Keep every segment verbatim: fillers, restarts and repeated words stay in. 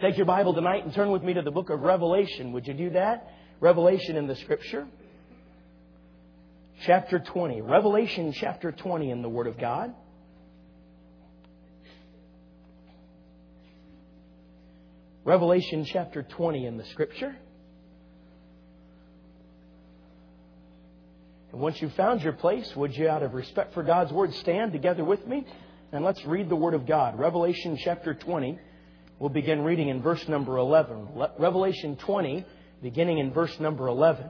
Take your Bible tonight and turn with me to the book of Revelation. Would you do that? Revelation in the Scripture. Chapter twenty. Revelation chapter twenty in the Word of God. Revelation chapter twenty in the Scripture. And once you've found your place, would you, out of respect for God's Word, stand together with me? And let's read the Word of God. Revelation chapter twenty. We'll begin reading in verse number eleven. Revelation twenty, beginning in verse number eleven.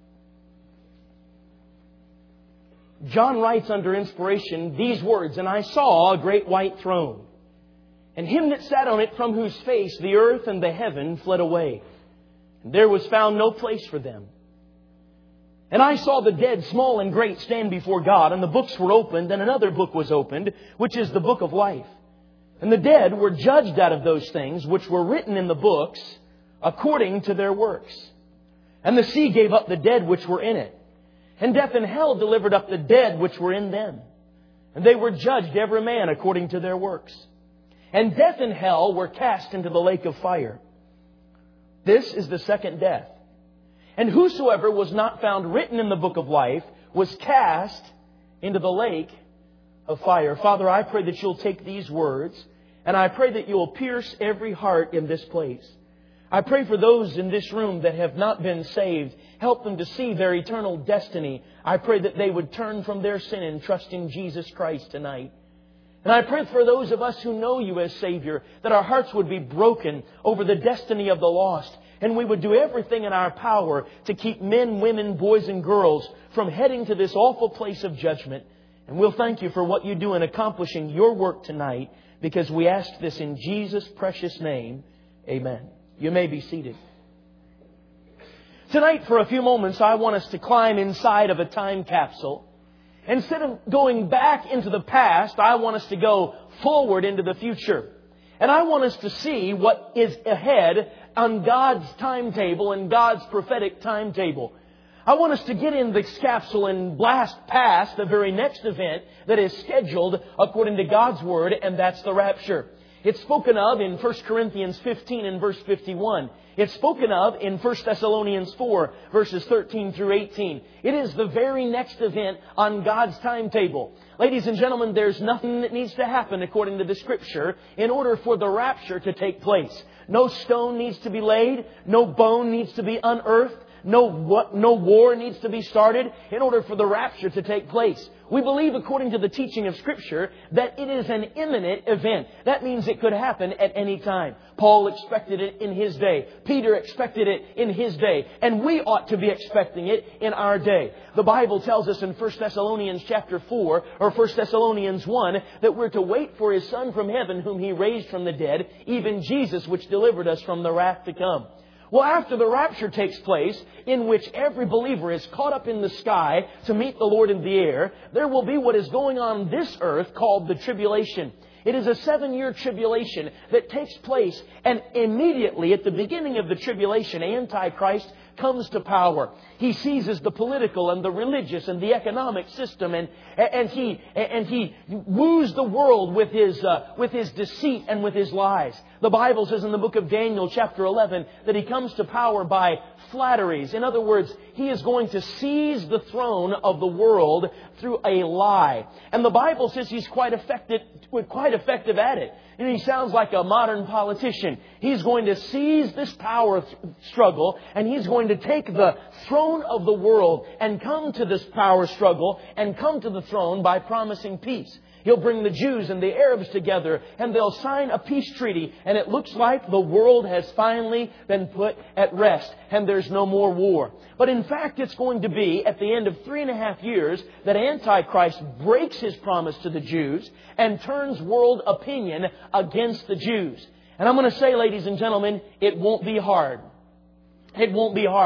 John writes under inspiration these words, "And I saw a great white throne, and Him that sat on it, from whose face the earth and the heaven fled away. And there was found no place for them. And I saw the dead, small and great, stand before God, and the books were opened, and another book was opened, which is the book of life. And the dead were judged out of those things which were written in the books according to their works. And the sea gave up the dead which were in it. And death and hell delivered up the dead which were in them. And they were judged every man according to their works. And death and hell were cast into the lake of fire. This is the second death. And whosoever was not found written in the book of life was cast into the lake of fire." Father, I pray that You'll take these words, and I pray that You'll pierce every heart in this place. I pray for those in this room that have not been saved. Help them to see their eternal destiny. I pray that they would turn from their sin and trust in Jesus Christ tonight. And I pray for those of us who know You as Savior, that our hearts would be broken over the destiny of the lost. And we would do everything in our power to keep men, women, boys and girls from heading to this awful place of judgment. And we'll thank You for what You do in accomplishing Your work tonight, because we ask this in Jesus' precious name. Amen. You may be seated. Tonight, for a few moments, I want us to climb inside of a time capsule. Instead of going back into the past, I want us to go forward into the future. And I want us to see what is ahead on God's timetable and God's prophetic timetable. I want us to get in this capsule and blast past the very next event that is scheduled according to God's Word, and that's the rapture. It's spoken of in First Corinthians fifteen and verse fifty-one. It's spoken of in First Thessalonians four, verses thirteen through eighteen. It is the very next event on God's timetable. Ladies and gentlemen, there's nothing that needs to happen according to the Scripture in order for the rapture to take place. No stone needs to be laid. No bone needs to be unearthed. No, what, no war needs to be started in order for the rapture to take place. We believe, according to the teaching of Scripture, that it is an imminent event. That means it could happen at any time. Paul expected it in his day. Peter expected it in his day. And we ought to be expecting it in our day. The Bible tells us in First Thessalonians chapter four, or First Thessalonians one, that we're to wait for His Son from heaven, whom He raised from the dead, even Jesus, which delivered us from the wrath to come. Well, after the rapture takes place, in which every believer is caught up in the sky to meet the Lord in the air, there will be what is going on this earth called the tribulation. It is a seven-year tribulation that takes place, and immediately at the beginning of the tribulation, Antichrist comes to power. He seizes the political and the religious and the economic system, and and he and he woos the world with his uh, with his deceit and with his lies. The Bible says in the book of Daniel, chapter eleven, that he comes to power by flatteries. In other words, he is going to seize the throne of the world through a lie. And the Bible says he's quite effective, quite effective at it. And he sounds like a modern politician. He's going to seize this power th- struggle, and he's going to take the throne of the world and come to this power struggle and come to the throne by promising peace. He'll bring the Jews and the Arabs together, and they'll sign a peace treaty. And it looks like the world has finally been put at rest, and there's no more war. But in fact, it's going to be at the end of three and a half years that Antichrist breaks his promise to the Jews and turns world opinion against the Jews. And I'm going to say, ladies and gentlemen, it won't be hard. It won't be hard.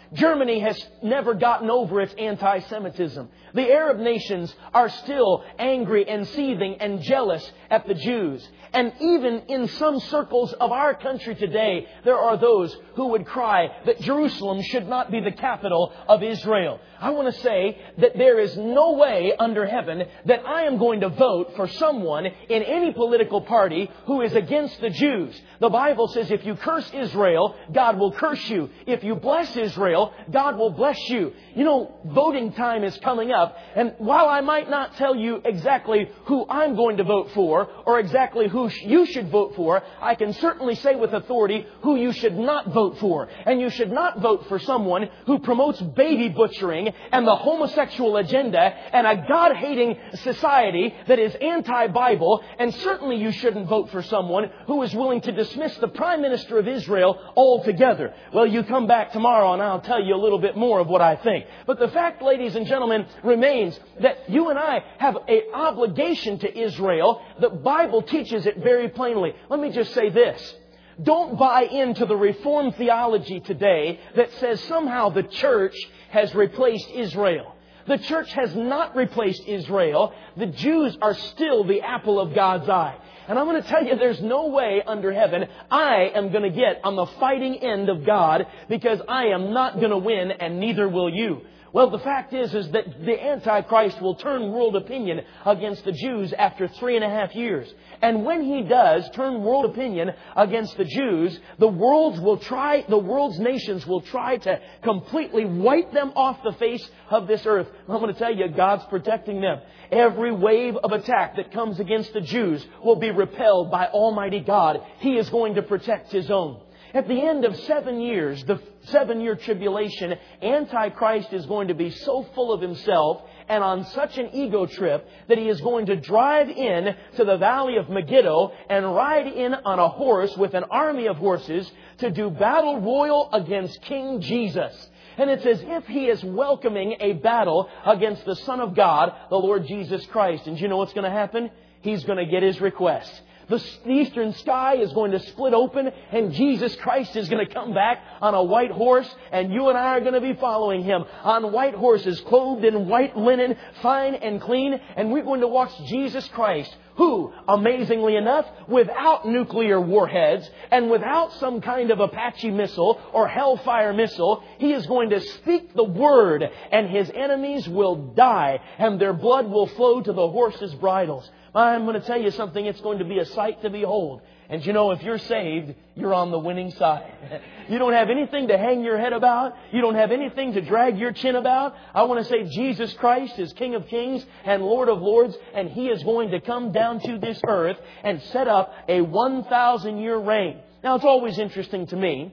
Germany has never gotten over its anti-Semitism. The Arab nations are still angry and seething and jealous at the Jews. And even in some circles of our country today, there are those who would cry that Jerusalem should not be the capital of Israel. I want to say that there is no way under heaven that I am going to vote for someone in any political party who is against the Jews. The Bible says if you curse Israel, God will curse you. If you bless Israel, God will bless you. You know, voting time is coming up. And while I might not tell you exactly who I'm going to vote for or exactly who you should vote for, I can certainly say with authority who you should not vote for. And you should not vote for someone who promotes baby butchering and the homosexual agenda and a God-hating society that is anti-Bible. And certainly you shouldn't vote for someone who is willing to dismiss the Prime Minister of Israel altogether. Well, you come back tomorrow and I'll tell you a little bit more of what I think. But the fact, ladies and gentlemen, remains that you and I have an obligation to Israel. The Bible teaches it very plainly. Let me just say this. Don't buy into the Reformed theology today that says somehow the church has replaced Israel. The church has not replaced Israel. The Jews are still the apple of God's eye. And I'm going to tell you, there's no way under heaven I am going to get on the fighting end of God, because I am not going to win, and neither will you. Well, the fact is, is that the Antichrist will turn world opinion against the Jews after three and a half years. And when he does turn world opinion against the Jews, the worlds will try, the world's nations will try to completely wipe them off the face of this earth. I'm going to tell you, God's protecting them. Every wave of attack that comes against the Jews will be repelled by Almighty God. He is going to protect His own. At the end of seven years, the seven-year tribulation, Antichrist is going to be so full of himself and on such an ego trip that he is going to drive in to the valley of Megiddo and ride in on a horse with an army of horses to do battle royal against King Jesus. And it's as if he is welcoming a battle against the Son of God, the Lord Jesus Christ. And you know what's going to happen? He's going to get his request. The eastern sky is going to split open and Jesus Christ is going to come back on a white horse, and you and I are going to be following Him on white horses, clothed in white linen, fine and clean, and we're going to watch Jesus Christ, who, amazingly enough, without nuclear warheads and without some kind of Apache missile or Hellfire missile, He is going to speak the word and His enemies will die and their blood will flow to the horses' bridles. I'm going to tell you something. It's going to be a sight to behold. And you know, if you're saved, you're on the winning side. You don't have anything to hang your head about. You don't have anything to drag your chin about. I want to say Jesus Christ is King of Kings and Lord of Lords, and He is going to come down to this earth and set up a one thousand year reign. Now, it's always interesting to me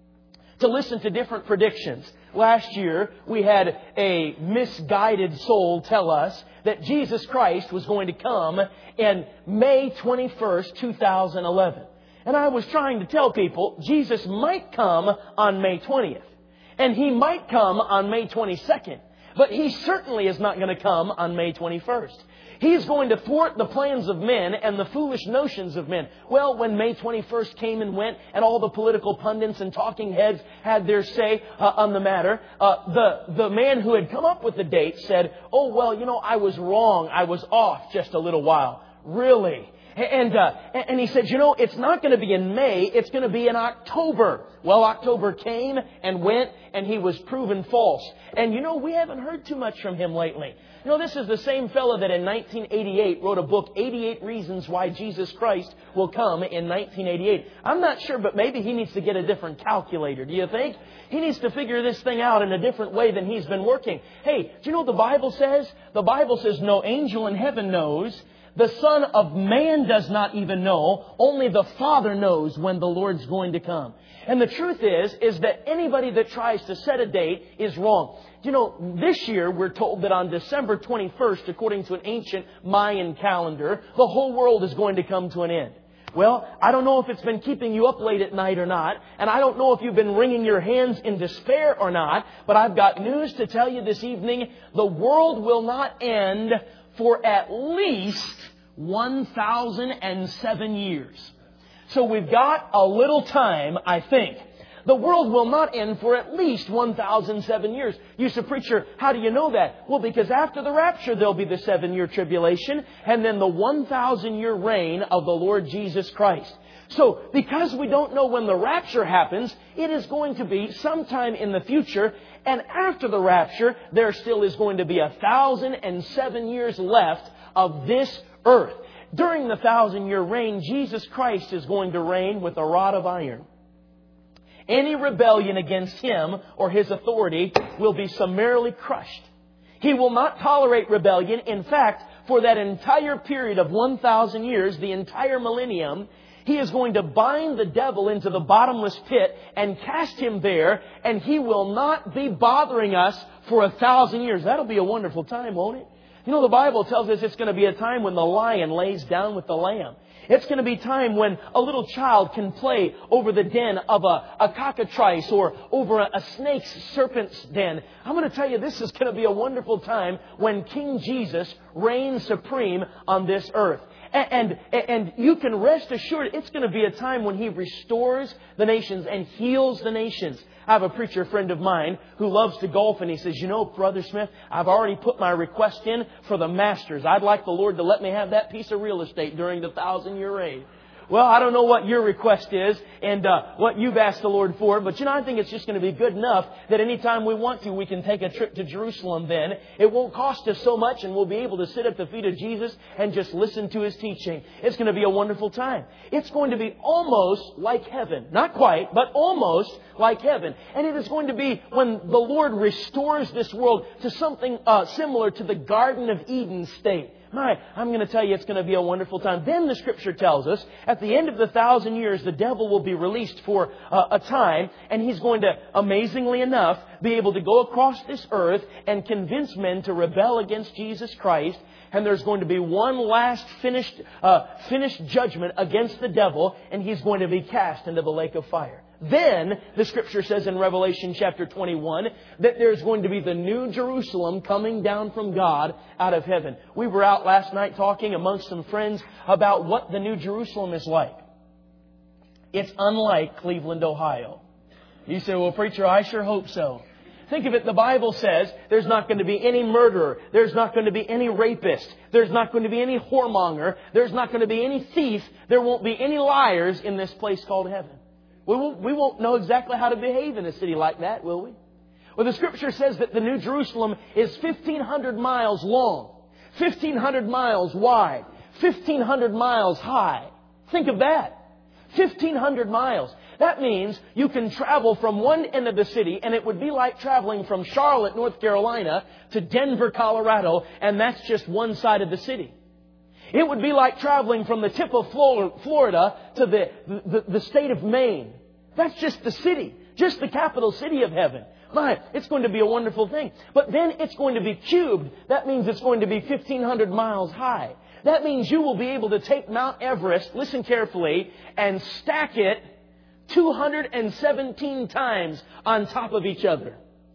to listen to different predictions. Last year, we had a misguided soul tell us that Jesus Christ was going to come in May twenty-first, two thousand eleven. And I was trying to tell people Jesus might come on May twentieth. And He might come on May twenty-second. But He certainly is not going to come on May twenty-first. He's going to thwart the plans of men and the foolish notions of men. Well, when May twenty-first came and went and all the political pundits and talking heads had their say uh, on the matter, uh, the, the man who had come up with the date said, oh, well, you know, I was wrong. I was off just a little while. Really? And, uh, and he said, you know, it's not going to be in May. It's going to be in October. Well, October came and went and he was proven false. And, you know, we haven't heard too much from him lately. You know, this is the same fellow that in nineteen eighty-eight wrote a book, eighty-eight Reasons Why Jesus Christ Will Come in nineteen eighty-eight. I'm not sure, but maybe he needs to get a different calculator. Do you think? He needs to figure this thing out in a different way than he's been working. Hey, do you know what the Bible says? The Bible says no angel in heaven knows. The Son of Man does not even know. Only the Father knows when the Lord's going to come. And the truth is, is that anybody that tries to set a date is wrong. You know, this year we're told that on December twenty-first, according to an ancient Mayan calendar, the whole world is going to come to an end. Well, I don't know if it's been keeping you up late at night or not, and I don't know if you've been wringing your hands in despair or not, but I've got news to tell you this evening. The world will not end for at least one thousand seven years. So we've got a little time, I think. The world will not end for at least one thousand seven years. You say, preacher, how do you know that? Well, because after the rapture, there'll be the seven-year tribulation and then the one thousand year reign of the Lord Jesus Christ. So, because we don't know when the rapture happens, it is going to be sometime in the future. And after the rapture, there still is going to be a thousand and seven years left of this earth. During the thousand-year reign, Jesus Christ is going to reign with a rod of iron. Any rebellion against Him or His authority will be summarily crushed. He will not tolerate rebellion. In fact, for that entire period of one thousand years, the entire millennium, He is going to bind the devil into the bottomless pit and cast him there, and he will not be bothering us for a thousand years. That'll be a wonderful time, won't it? You know, the Bible tells us it's going to be a time when the lion lays down with the lamb. It's going to be time when a little child can play over the den of a, a cockatrice or over a, a snake's serpent's den. I'm going to tell you, this is going to be a wonderful time when King Jesus reigns supreme on this earth. And, and, and you can rest assured it's going to be a time when He restores the nations and heals the nations. I have a preacher friend of mine who loves to golf, and he says, you know, Brother Smith, I've already put my request in for the Masters. I'd like the Lord to let me have that piece of real estate during the thousand-year reign. Well, I don't know what your request is and uh, what you've asked the Lord for, but you know, I think it's just going to be good enough that anytime we want to, we can take a trip to Jerusalem then. It won't cost us so much, and we'll be able to sit at the feet of Jesus and just listen to His teaching. It's going to be a wonderful time. It's going to be almost like heaven. Not quite, but almost like heaven. And it is going to be when the Lord restores this world to something uh, similar to the Garden of Eden state. My, I'm going to tell you, it's going to be a wonderful time. Then the Scripture tells us, at the end of the thousand years, the devil will be released for uh, a time, and he's going to, amazingly enough, be able to go across this earth and convince men to rebel against Jesus Christ. And there's going to be one last finished, uh, finished judgment against the devil, and he's going to be cast into the lake of fire. Then, the Scripture says in Revelation chapter twenty-one that there's going to be the new Jerusalem coming down from God out of heaven. We were out last night talking amongst some friends about what the new Jerusalem is like. It's unlike Cleveland, Ohio. You say, well, preacher, I sure hope so. Think of it, the Bible says there's not going to be any murderer. There's not going to be any rapist. There's not going to be any whoremonger. There's not going to be any thief. There won't be any liars in this place called heaven. We won't, we won't know exactly how to behave in a city like that, will we? Well, the Scripture says that the New Jerusalem is fifteen hundred miles long, fifteen hundred miles wide, fifteen hundred miles high. Think of that. fifteen hundred miles. That means you can travel from one end of the city, and it would be like traveling from Charlotte, North Carolina, to Denver, Colorado, and that's just one side of the city. It would be like traveling from the tip of Florida to the, the, the state of Maine. That's just the city, just the capital city of heaven. My, it's going to be a wonderful thing. But then it's going to be cubed. That means it's going to be fifteen hundred miles high. That means you will be able to take Mount Everest, listen carefully, and stack it two hundred seventeen times on top of each other.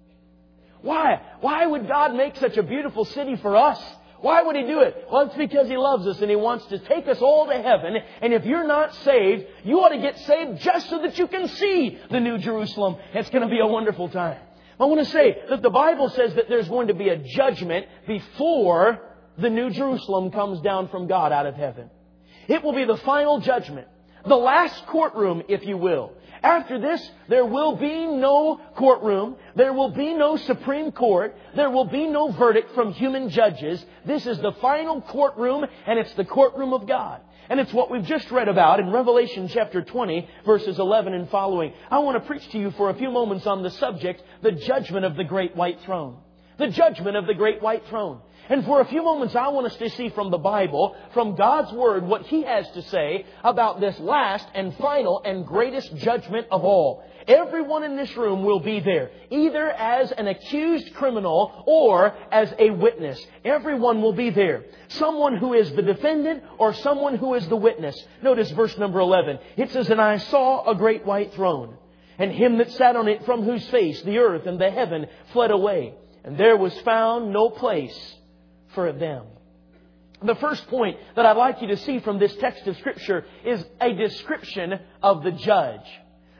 Why? Why would God make such a beautiful city for us? Why would He do it? Well, it's because He loves us and He wants to take us all to heaven. And if you're not saved, you ought to get saved just so that you can see the New Jerusalem. It's going to be a wonderful time. I want to say that the Bible says that there's going to be a judgment before the New Jerusalem comes down from God out of heaven. It will be the final judgment. The last courtroom, if you will. After this, there will be no courtroom. There will be no Supreme Court. There will be no verdict from human judges. This is the final courtroom, and it's the courtroom of God. And it's what we've just read about in Revelation chapter twenty, verses eleven and following. I want to preach to you for a few moments on the subject, the judgment of the great white throne. The judgment of the great white throne. And for a few moments, I want us to see from the Bible, from God's Word, what He has to say about this last and final and greatest judgment of all. Everyone in this room will be there, either as an accused criminal or as a witness. Everyone will be there. Someone who is the defendant or someone who is the witness. Notice verse number eleven. It says, "And I saw a great white throne, and Him that sat on it, from whose face the earth and the heaven fled away. And there was found no place for them." The first point that I'd like you to see from this text of Scripture is a description of the judge.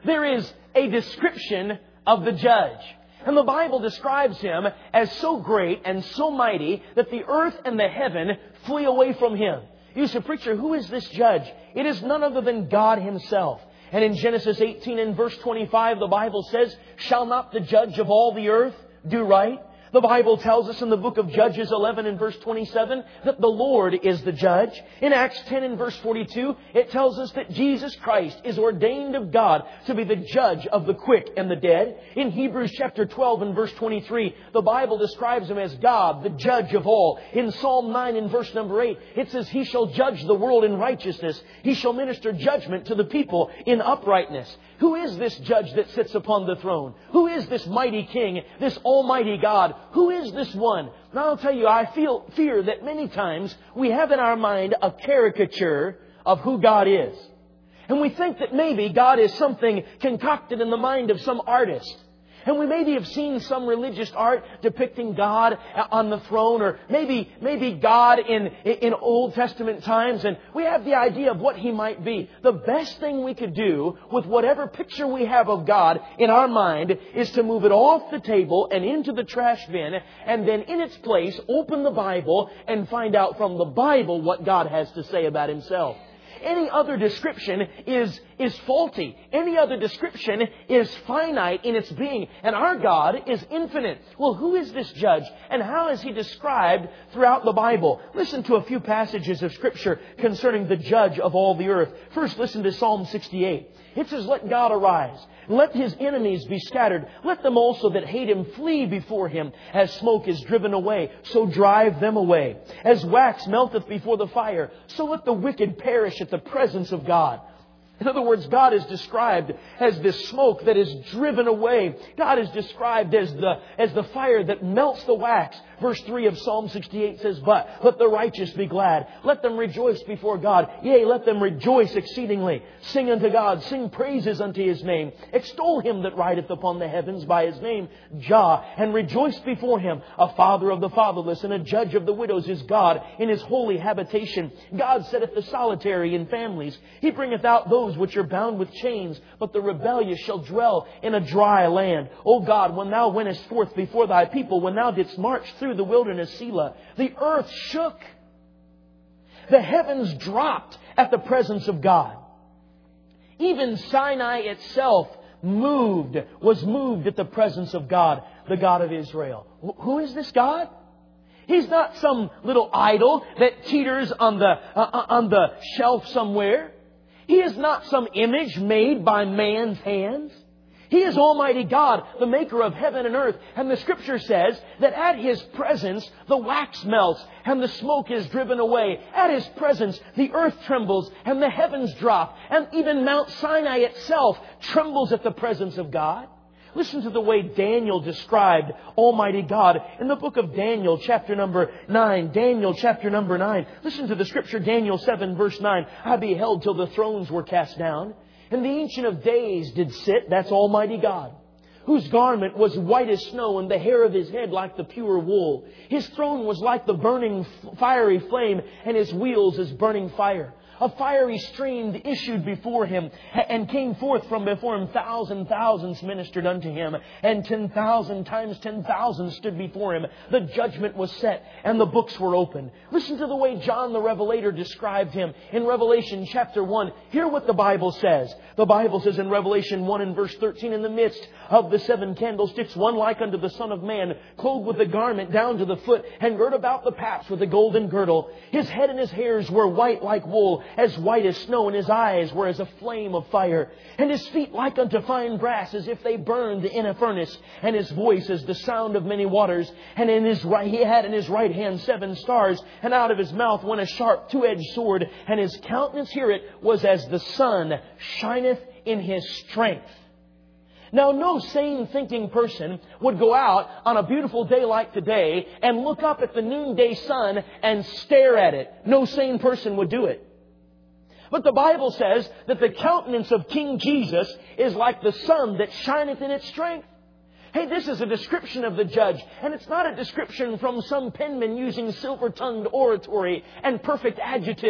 there is a description of the judge. And the Bible describes Him as so great and so mighty that the earth and the heaven flee away from Him. You say, preacher, who is this judge? It is none other than God Himself. And in Genesis eighteen and verse twenty-five, the Bible says, shall not the judge of all the earth do right? The Bible tells us in the book of Judges eleven and verse twenty-seven that the Lord is the judge. In Acts ten and verse forty-two, it tells us that Jesus Christ is ordained of God to be the judge of the quick and the dead. In Hebrews chapter twelve and verse twenty-three, the Bible describes Him as God, the judge of all. In Psalm nine and verse number eight, it says, He shall judge the world in righteousness. He shall minister judgment to the people in uprightness. Who is this judge that sits upon the throne? Who is this mighty King, this almighty God? Who is this one? Now I'll tell you, I feel fear that many times we have in our mind a caricature of who God is. And we think that maybe God is something concocted in the mind of some artist. And we maybe have seen some religious art depicting God on the throne, or maybe maybe God in, in Old Testament times, and we have the idea of what He might be. The best thing we could do with whatever picture we have of God in our mind is to move it off the table and into the trash bin, and then in its place open the Bible and find out from the Bible what God has to say about Himself. Any other description is, is faulty. Any other description is finite in its being. And our God is infinite. Well, who is this judge? And how is He described throughout the Bible? Listen to a few passages of Scripture concerning the judge of all the earth. First, listen to Psalm sixty-eight. It says, let God arise. Let His enemies be scattered. Let them also that hate Him flee before Him. As smoke is driven away, so drive them away. As wax melteth before the fire, so let the wicked perish at the presence of God. In other words, God is described as this smoke that is driven away. God is described as the, as the fire that melts the wax. Verse three of Psalm sixty-eight says, but let the righteous be glad. Let them rejoice before God. Yea, let them rejoice exceedingly. Sing unto God. Sing praises unto His name. Extol Him that rideth upon the heavens by His name, Jah. And rejoice before Him. A father of the fatherless and a judge of the widows is God in His holy habitation. God setteth the solitary in families. He bringeth out those which are bound with chains, but the rebellious shall dwell in a dry land. O God, when Thou wentest forth before Thy people, when Thou didst march through the wilderness, Selah, the earth shook. The heavens dropped at the presence of God. Even Sinai itself moved, was moved at the presence of God, the God of Israel. Who is this God? He's not some little idol that teeters on the, uh, on the shelf somewhere. He is not some image made by man's hands. He is Almighty God, the maker of heaven and earth. And the Scripture says that at His presence the wax melts and the smoke is driven away. At His presence the earth trembles and the heavens drop. And even Mount Sinai itself trembles at the presence of God. Listen to the way Daniel described Almighty God in the book of Daniel, chapter number nine. Daniel, chapter number nine. Listen to the Scripture, Daniel seven, verse nine. I beheld till the thrones were cast down, and the Ancient of Days did sit. That's Almighty God. Whose garment was white as snow, and the hair of His head like the pure wool. His throne was like the burning fiery flame, and His wheels as burning fire. A fiery stream issued before Him, and came forth from before Him. Thousand thousands ministered unto Him, and ten thousand times ten thousand stood before Him. The judgment was set, and the books were opened. Listen to the way John the Revelator described Him in Revelation chapter one. Hear what the Bible says. The Bible says in Revelation one and verse thirteen, in the midst of the seven candlesticks, one like unto the Son of Man, clothed with a garment down to the foot, and girt about the paps with a golden girdle. His head and His hairs were white like wool, as white as snow, and His eyes were as a flame of fire, and His feet like unto fine brass, as if they burned in a furnace, and His voice as the sound of many waters. And in His right, He had in His right hand seven stars, and out of His mouth went a sharp two-edged sword, and His countenance, hear it, was as the sun shineth in His strength. Now, no sane thinking person would go out on a beautiful day like today and look up at the noonday sun and stare at it. No sane person would do it. But the Bible says that the countenance of King Jesus is like the sun that shineth in its strength. Hey, this is a description of the judge, and it's not a description from some penman using silver-tongued oratory and perfect adjectives.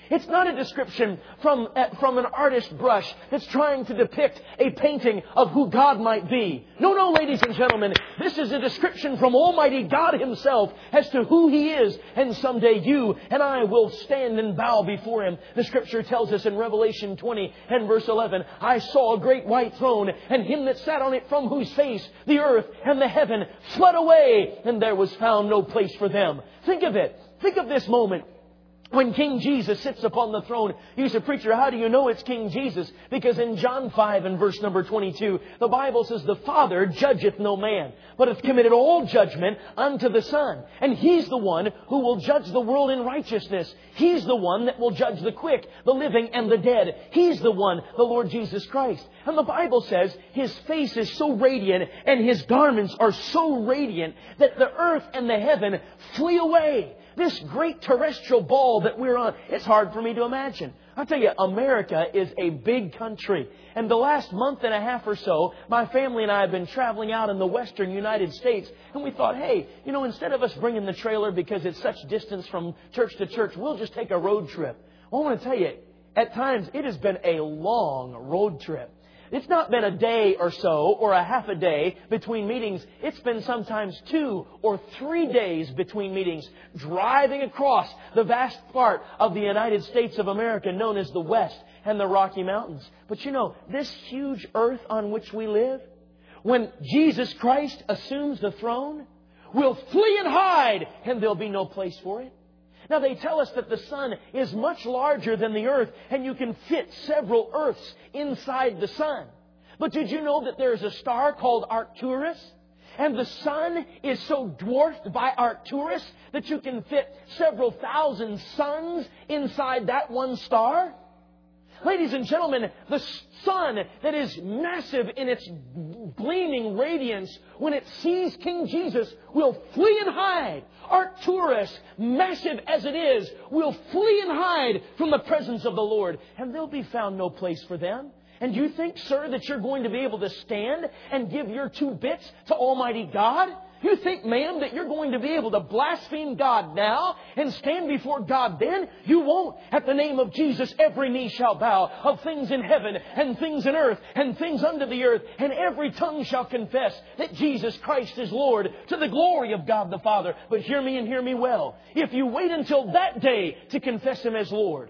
It's not a description from, from an artist brush that's trying to depict a painting of who God might be. No, no, ladies and gentlemen. This is a description from Almighty God Himself as to who He is. And someday you and I will stand and bow before Him. The Scripture tells us in Revelation twenty and verse eleven, I saw a great white throne, and Him that sat on it, from whose face the earth and the heaven fled away, and there was found no place for them. Think of it. Think of this moment. When King Jesus sits upon the throne, you say, preacher, how do you know it's King Jesus? Because in John five and verse number twenty-two, the Bible says, the Father judgeth no man, but hath committed all judgment unto the Son. And He's the one who will judge the world in righteousness. He's the one that will judge the quick, the living, and the dead. He's the one, the Lord Jesus Christ. And the Bible says His face is so radiant and His garments are so radiant that the earth and the heaven flee away. This great terrestrial ball that we're on, it's hard for me to imagine. I'll tell you, America is a big country. And the last month and a half or so, my family and I have been traveling out in the western United States. And we thought, hey, you know, instead of us bringing the trailer because it's such distance from church to church, we'll just take a road trip. Well, I want to tell you, at times it has been a long road trip. It's not been a day or so or a half a day between meetings. It's been sometimes two or three days between meetings, driving across the vast part of the United States of America known as the West and the Rocky Mountains. But you know, this huge earth on which we live, when Jesus Christ assumes the throne, will flee and hide, and there'll be no place for it. Now, they tell us that the sun is much larger than the earth, and you can fit several earths inside the sun. But did you know that there is a star called Arcturus? And the sun is so dwarfed by Arcturus that you can fit several thousand suns inside that one star? Ladies and gentlemen, the sun that is massive in its gleaming radiance, when it sees King Jesus, will flee and hide. Arcturus, massive as it is, will flee and hide from the presence of the Lord, and there'll be found no place for them. And you think, sir, that you're going to be able to stand and give your two bits to Almighty God? You think, ma'am, that you're going to be able to blaspheme God now and stand before God then? You won't. At the name of Jesus, every knee shall bow, of things in heaven and things in earth and things under the earth, and every tongue shall confess that Jesus Christ is Lord, to the glory of God the Father. But hear me and hear me well. If you wait until that day to confess Him as Lord,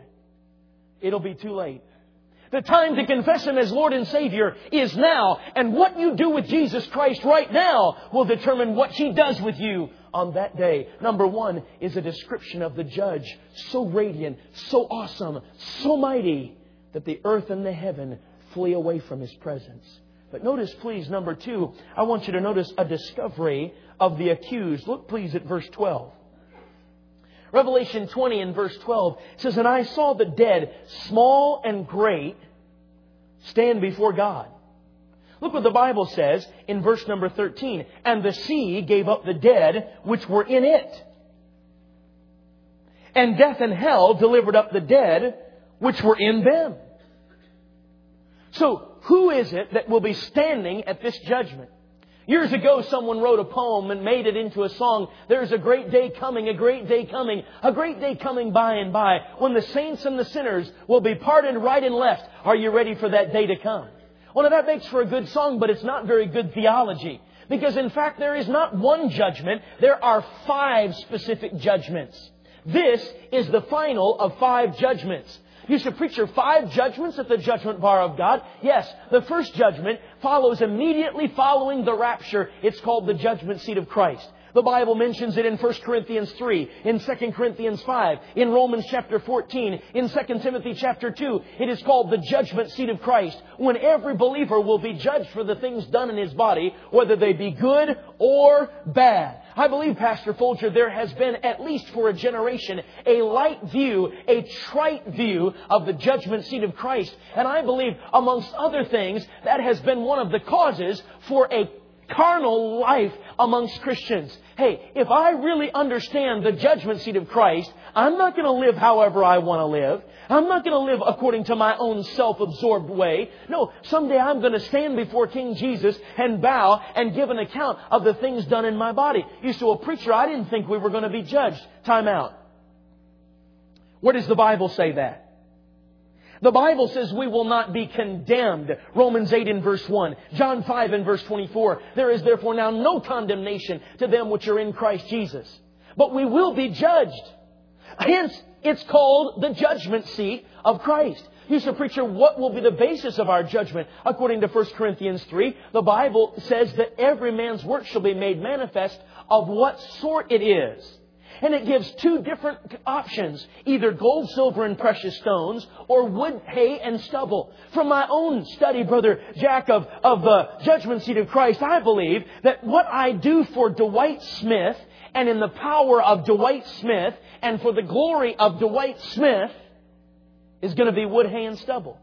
it'll be too late. The time to confess Him as Lord and Savior is now. And what you do with Jesus Christ right now will determine what He does with you on that day. Number one is a description of the judge. So radiant, so awesome, so mighty that the earth and the heaven flee away from His presence. But notice, please, number two, I want you to notice a discovery of the accused. Look, please, at verse twelve. Revelation twenty and verse twelve says, and I saw the dead, small and great, stand before God. Look what the Bible says in verse number thirteen. And the sea gave up the dead which were in it. And death and hell delivered up the dead which were in them. So, who is it that will be standing at this judgment? Years ago, someone wrote a poem and made it into a song. There's a great day coming, a great day coming, a great day coming by and by, when the saints and the sinners will be parted right and left. Are you ready for that day to come? Well, now that makes for a good song, but it's not very good theology. Because in fact, there is not one judgment. There are five specific judgments. This is the final of five judgments. You should preacher five judgments at the judgment bar of God. Yes, the first judgment follows immediately following the rapture. It's called the judgment seat of Christ. The Bible mentions it in First Corinthians three, in Second Corinthians five, in Romans chapter fourteen, in Second Timothy chapter two. It is called the judgment seat of Christ, when every believer will be judged for the things done in his body, whether they be good or bad. I believe, Pastor Folger, there has been, at least for a generation, a light view, a trite view of the judgment seat of Christ. And I believe, amongst other things, that has been one of the causes for a carnal life amongst Christians. Hey, if I really understand the judgment seat of Christ, I'm not going to live however I want to live. I'm not going to live according to my own self-absorbed way. No, someday I'm going to stand before King Jesus and bow and give an account of the things done in my body. You say, well, preacher, I didn't think we were going to be judged. Time out. Where does the Bible say that? The Bible says we will not be condemned. Romans eight in verse one. John five in verse twenty-four. There is therefore now no condemnation to them which are in Christ Jesus. But we will be judged. Hence, it's called the judgment seat of Christ. You say, preacher, what will be the basis of our judgment? According to First Corinthians three, the Bible says that every man's work shall be made manifest of what sort it is. And it gives two different options, either gold, silver, and precious stones, or wood, hay, and stubble. From my own study, Brother Jack, of, of the judgment seat of Christ, I believe that what I do for Dwight Smith, and in the power of Dwight Smith, and for the glory of Dwight Smith, is going to be wood, hay, and stubble.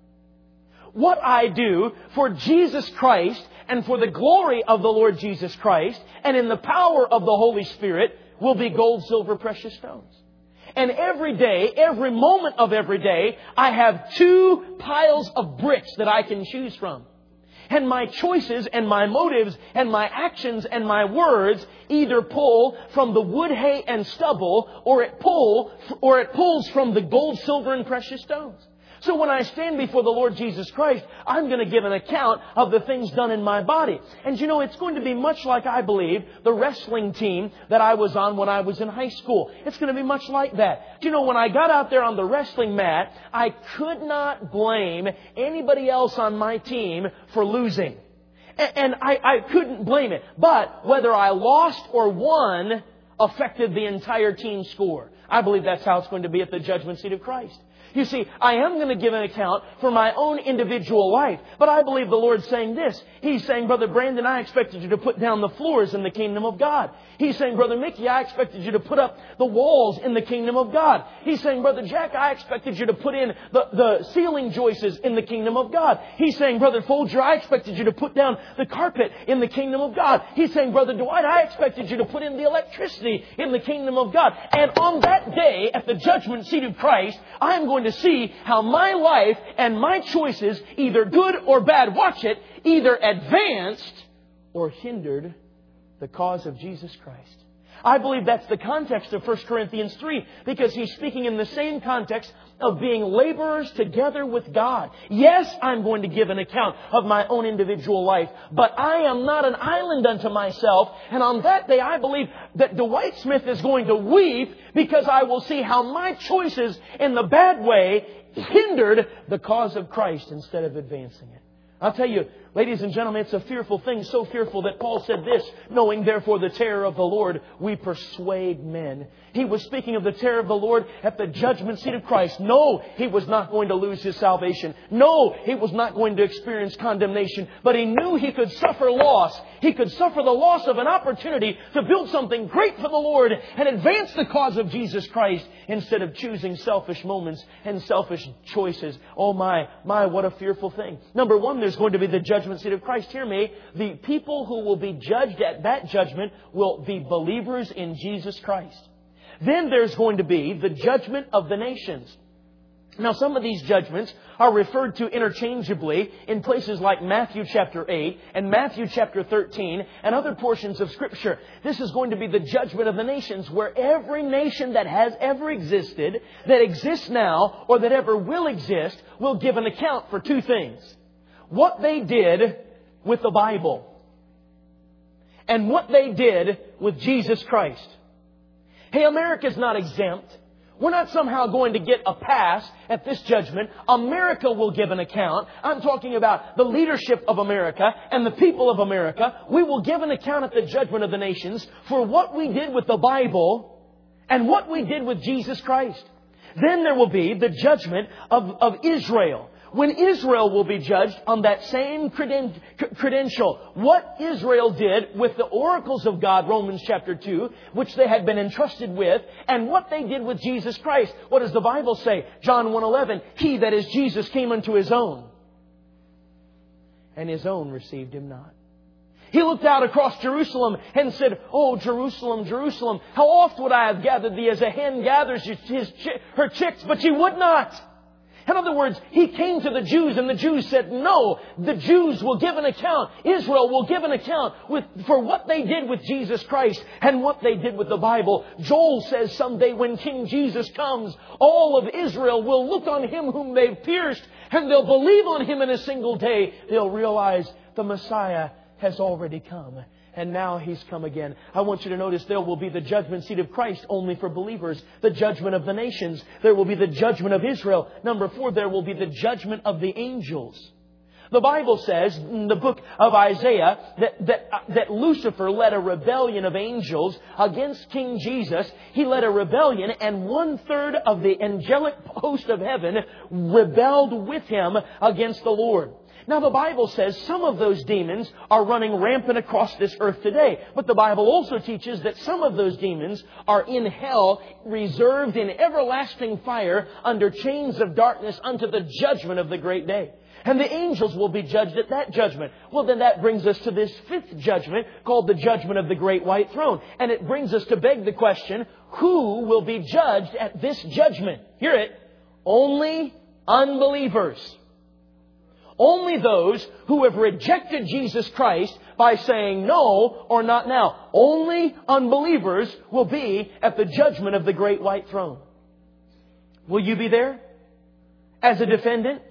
What I do for Jesus Christ, and for the glory of the Lord Jesus Christ, and in the power of the Holy Spirit, will be gold, silver, precious stones. And every day, every moment of every day, I have two piles of bricks that I can choose from. And my choices and my motives and my actions and my words either pull from the wood, hay, and stubble, or it pull, or it pulls from the gold, silver, and precious stones. So when I stand before the Lord Jesus Christ, I'm going to give an account of the things done in my body. And you know, it's going to be much like, I believe, the wrestling team that I was on when I was in high school. It's going to be much like that. You know, when I got out there on the wrestling mat, I could not blame anybody else on my team for losing. And I, I couldn't blame it. But whether I lost or won affected the entire team score. I believe that's how it's going to be at the judgment seat of Christ. You see, I am going to give an account for my own individual life. But I believe the Lord's saying this. He's saying, Brother Brandon, I expected you to put down the floors in the kingdom of God. He's saying, Brother Mickey, I expected you to put up the walls in the kingdom of God. He's saying, Brother Jack, I expected you to put in the, the ceiling joists in the kingdom of God. He's saying, Brother Folger, I expected you to put down the carpet in the kingdom of God. He's saying, Brother Dwight, I expected you to put in the electricity in the kingdom of God. And on that day, at the judgment seat of Christ, I am going to see how my life and my choices, either good or bad, watch it, either advanced or hindered the cause of Jesus Christ. I believe that's the context of First Corinthians three, because he's speaking in the same context of being laborers together with God. Yes, I'm going to give an account of my own individual life, but I am not an island unto myself. And on that day, I believe that Dwight Smith is going to weep, because I will see how my choices in the bad way hindered the cause of Christ instead of advancing it. I'll tell you, ladies and gentlemen, it's a fearful thing, so fearful that Paul said this, knowing therefore the terror of the Lord, we persuade men. He was speaking of the terror of the Lord at the judgment seat of Christ. No, he was not going to lose his salvation. No, he was not going to experience condemnation. But he knew he could suffer loss. He could suffer the loss of an opportunity to build something great for the Lord and advance the cause of Jesus Christ instead of choosing selfish moments and selfish choices. Oh my, my, what a fearful thing. Number one, there's going to be the judgment seat of Christ. Hear me. The people who will be judged at that judgment will be believers in Jesus Christ. Then there's going to be the judgment of the nations. Now, some of these judgments are referred to interchangeably in places like Matthew chapter eight and Matthew chapter thirteen and other portions of Scripture. This is going to be the judgment of the nations, where every nation that has ever existed, that exists now, or that ever will exist, will give an account for two things. What they did with the Bible and what they did with Jesus Christ. Hey, America's not exempt. We're not somehow going to get a pass at this judgment. America will give an account. I'm talking about the leadership of America and the people of America. We will give an account at the judgment of the nations for what we did with the Bible and what we did with Jesus Christ. Then there will be the judgment of, of Israel. When Israel will be judged on that same creden- credential, what Israel did with the oracles of God, Romans chapter two, which they had been entrusted with, and what they did with Jesus Christ. What does the Bible say? John one eleven, He, that is Jesus, came unto His own, and His own received Him not. He looked out across Jerusalem and said, Oh, Jerusalem, Jerusalem, how oft would I have gathered thee as a hen gathers his, his, her chicks, but ye would not. In other words, He came to the Jews and the Jews said, no, the Jews will give an account. Israel will give an account with, for what they did with Jesus Christ and what they did with the Bible. Joel says someday when King Jesus comes, all of Israel will look on Him whom they've pierced and they'll believe on Him in a single day. They'll realize the Messiah has already come. And now He's come again. I want you to notice there will be the judgment seat of Christ only for believers. The judgment of the nations. There will be the judgment of Israel. Number four, there will be the judgment of the angels. The Bible says in the book of Isaiah that, that, uh, that Lucifer led a rebellion of angels against King Jesus. He led a rebellion and one third of the angelic host of heaven rebelled with him against the Lord. Now the Bible says some of those demons are running rampant across this earth today. But the Bible also teaches that some of those demons are in hell, reserved in everlasting fire under chains of darkness unto the judgment of the great day. And the angels will be judged at that judgment. Well, then that brings us to this fifth judgment called the judgment of the great white throne. And it brings us to beg the question, who will be judged at this judgment? Hear it. Only unbelievers. Only those who have rejected Jesus Christ by saying no or not now. Only unbelievers will be at the judgment of the great white throne. Will you be there as a defendant?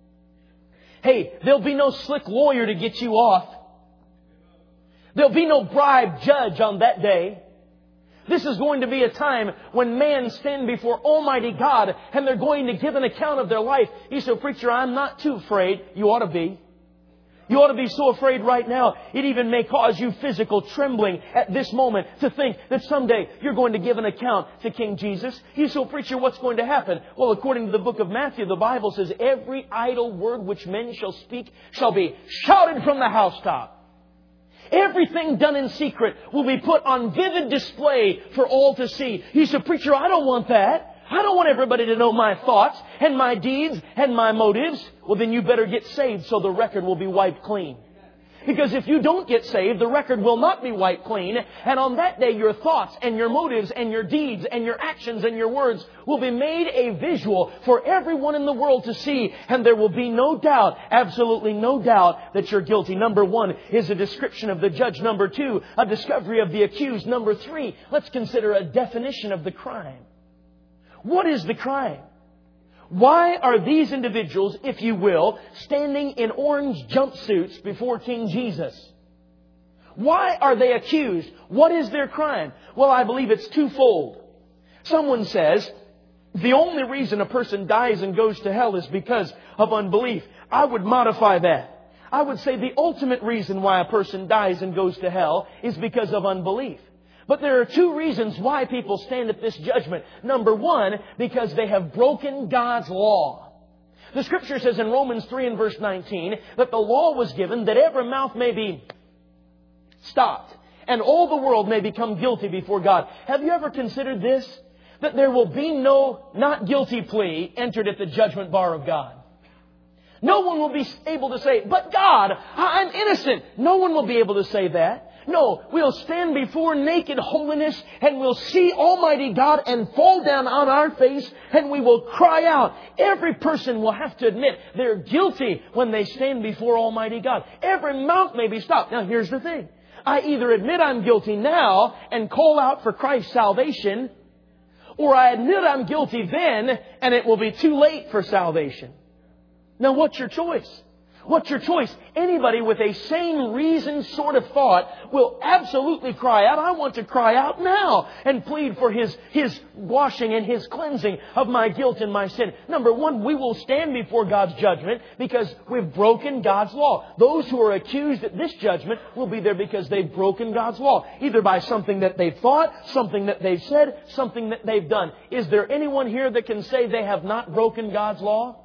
Hey, there'll be no slick lawyer to get you off. There'll be no bribed judge on that day. This is going to be a time when men stand before Almighty God and they're going to give an account of their life. You say, preacher, I'm not too afraid. You ought to be. You ought to be so afraid right now. It even may cause you physical trembling at this moment to think that someday you're going to give an account to King Jesus. You say, preacher, what's going to happen? Well, according to the book of Matthew, the Bible says every idle word which men shall speak shall be shouted from the housetop. Everything done in secret will be put on vivid display for all to see. You say, preacher, I don't want that. I don't want everybody to know my thoughts and my deeds and my motives. Well, then you better get saved so the record will be wiped clean. Because if you don't get saved, the record will not be wiped clean. And on that day, your thoughts and your motives and your deeds and your actions and your words will be made a visual for everyone in the world to see. And there will be no doubt, absolutely no doubt, that you're guilty. Number one is a description of the judge. Number two, a discovery of the accused. Number three, let's consider a definition of the crime. What is the crime? Why are these individuals, if you will, standing in orange jumpsuits before King Jesus? Why are they accused? What is their crime? Well, I believe it's twofold. Someone says the only reason a person dies and goes to hell is because of unbelief. I would modify that. I would say the ultimate reason why a person dies and goes to hell is because of unbelief. But there are two reasons why people stand at this judgment. Number one, because they have broken God's law. The Scripture says in Romans three and verse nineteen that the law was given that every mouth may be stopped and all the world may become guilty before God. Have you ever considered this? That there will be no not guilty plea entered at the judgment bar of God. No one will be able to say, but God, I'm innocent. No one will be able to say that. No, we'll stand before naked holiness and we'll see Almighty God and fall down on our face and we will cry out. Every person will have to admit they're guilty when they stand before Almighty God. Every mouth may be stopped. Now here's the thing. I either admit I'm guilty now and call out for Christ's salvation, or I admit I'm guilty then and it will be too late for salvation. Now what's your choice? What's your choice? Anybody with a sane, reasoned sort of thought will absolutely cry out, I want to cry out now and plead for His, His washing and His cleansing of my guilt and my sin. Number one, we will stand before God's judgment because we've broken God's law. Those who are accused at this judgment will be there because they've broken God's law. Either by something that they've thought, something that they've said, something that they've done. Is there anyone here that can say they have not broken God's law?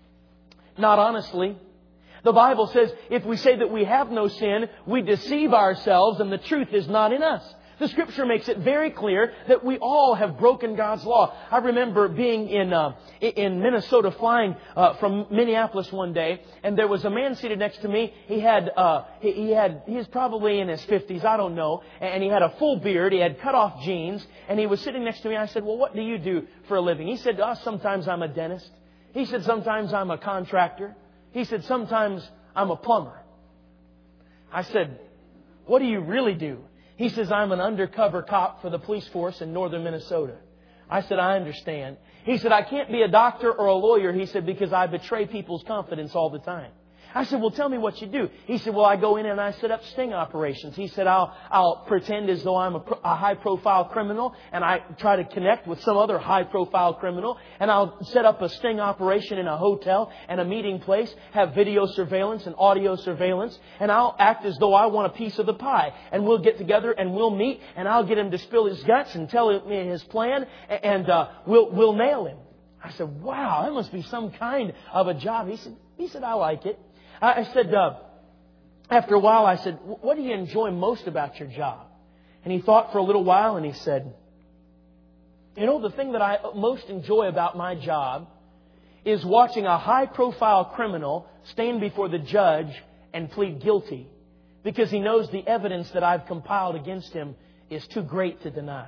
Not honestly. The Bible says if we say that we have no sin, we deceive ourselves and the truth is not in us. The Scripture makes it very clear that we all have broken God's law. I remember being in uh, in Minnesota, flying uh, from Minneapolis one day, and there was a man seated next to me. He had uh, he, he had he was probably in his fifties, I don't know, and he had a full beard. He had cut off jeans, and he was sitting next to me. I said, "Well, what do you do for a living?" He said, "Oh, sometimes I'm a dentist." He said, sometimes I'm a contractor. He said, sometimes I'm a plumber. I said, what do you really do? He says, I'm an undercover cop for the police force in northern Minnesota. I said, I understand. He said, I can't be a doctor or a lawyer, he said, because I betray people's confidence all the time. I said, well, tell me what you do. He said, well, I go in and I set up sting operations. He said, I'll, I'll pretend as though I'm a, a high-profile criminal, and I try to connect with some other high-profile criminal, and I'll set up a sting operation in a hotel and a meeting place, have video surveillance and audio surveillance, and I'll act as though I want a piece of the pie. And we'll get together and we'll meet, and I'll get him to spill his guts and tell me his plan, and uh, we'll, we'll nail him. I said, wow, that must be some kind of a job. He said, he said, I like it. I said, uh, after a while, I said, what do you enjoy most about your job? And he thought for a little while and he said, you know, the thing that I most enjoy about my job is watching a high-profile criminal stand before the judge and plead guilty because he knows the evidence that I've compiled against him is too great to deny.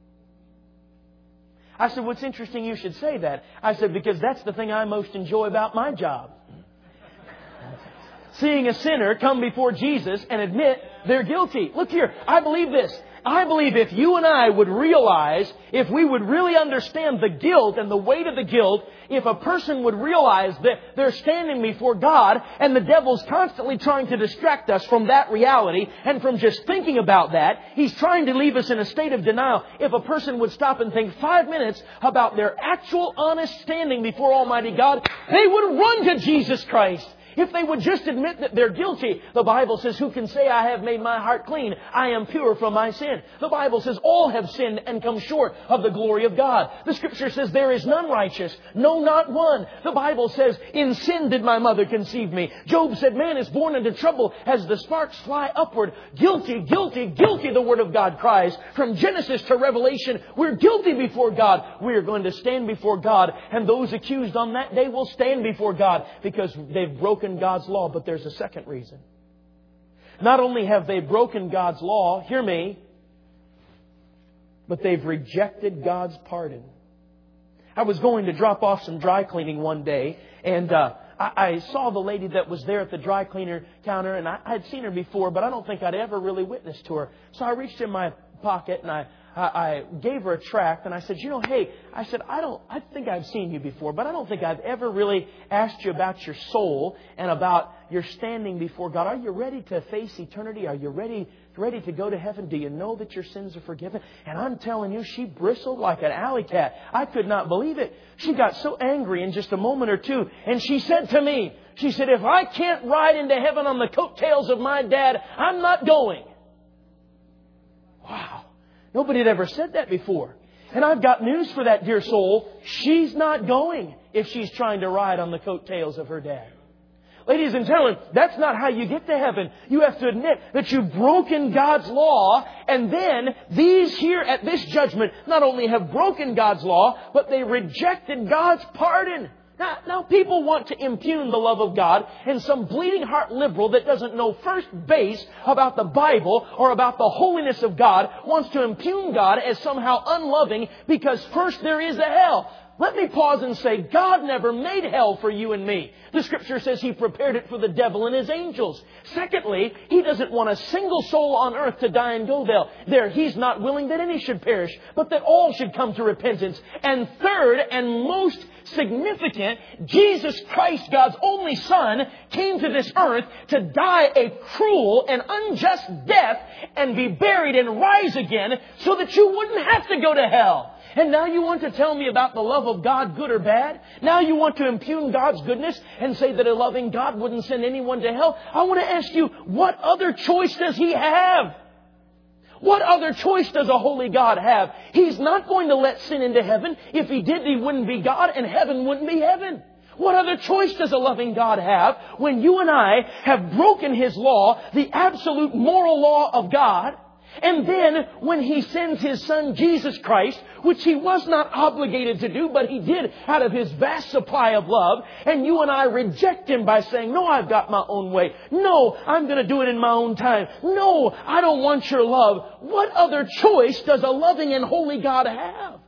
I said, what's interesting you should say that. I said, because that's the thing I most enjoy about my job. Seeing a sinner come before Jesus and admit they're guilty. Look here, I believe this. I believe if you and I would realize, if we would really understand the guilt and the weight of the guilt, if a person would realize that they're standing before God and the devil's constantly trying to distract us from that reality and from just thinking about that, he's trying to leave us in a state of denial. If a person would stop and think five minutes about their actual honest standing before Almighty God, they would run to Jesus Christ. If they would just admit that they're guilty, the Bible says, who can say I have made my heart clean? I am pure from my sin. The Bible says all have sinned and come short of the glory of God. The Scripture says there is none righteous, no, not one. The Bible says, in sin did my mother conceive me. Job said, man is born into trouble as the sparks fly upward. Guilty, guilty, guilty, the Word of God cries. From Genesis to Revelation, we're guilty before God. We are going to stand before God, and those accused on that day will stand before God because they've broken God's law. But there's a second reason. Not only have they broken God's law, hear me, but they've rejected God's pardon. I was going to drop off some dry cleaning one day, and uh, I, I saw the lady that was there at the dry cleaner counter, and I, I'd seen her before, but I don't think I'd ever really witnessed to her. So I reached in my pocket and I I gave her a tract and I said, you know, hey, I said, I don't, I think I've seen you before, but I don't think I've ever really asked you about your soul and about your standing before God. Are you ready to face eternity? Are you ready, ready to go to heaven? Do you know that your sins are forgiven? And I'm telling you, she bristled like an alley cat. I could not believe it. She got so angry in just a moment or two. And she said to me, she said, if I can't ride into heaven on the coattails of my dad, I'm not going. Wow. Nobody had ever said that before. And I've got news for that dear soul. She's not going if she's trying to ride on the coattails of her dad. Ladies and gentlemen, that's not how you get to heaven. You have to admit that you've broken God's law, and then these here at this judgment not only have broken God's law, but they rejected God's pardon. Now, now people want to impugn the love of God, and some bleeding heart liberal that doesn't know first base about the Bible or about the holiness of God wants to impugn God as somehow unloving because first there is a hell. Let me pause and say, God never made hell for you and me. The Scripture says He prepared it for the devil and his angels. Secondly, He doesn't want a single soul on earth to die and go there. He's not willing that any should perish, but that all should come to repentance. And third, and most significant, Jesus Christ, God's only Son, came to this earth to die a cruel and unjust death and be buried and rise again so that you wouldn't have to go to hell. And now you want to tell me about the love of God, good or bad? Now you want to impugn God's goodness and say that a loving God wouldn't send anyone to hell? I want to ask you, what other choice does He have? What other choice does a holy God have? He's not going to let sin into heaven. If He did, He wouldn't be God and heaven wouldn't be heaven. What other choice does a loving God have when you and I have broken His law, the absolute moral law of God? And then when He sends His Son Jesus Christ, which He was not obligated to do, but He did out of His vast supply of love, and you and I reject Him by saying, no, I've got my own way. No, I'm going to do it in my own time. No, I don't want your love. What other choice does a loving and holy God have?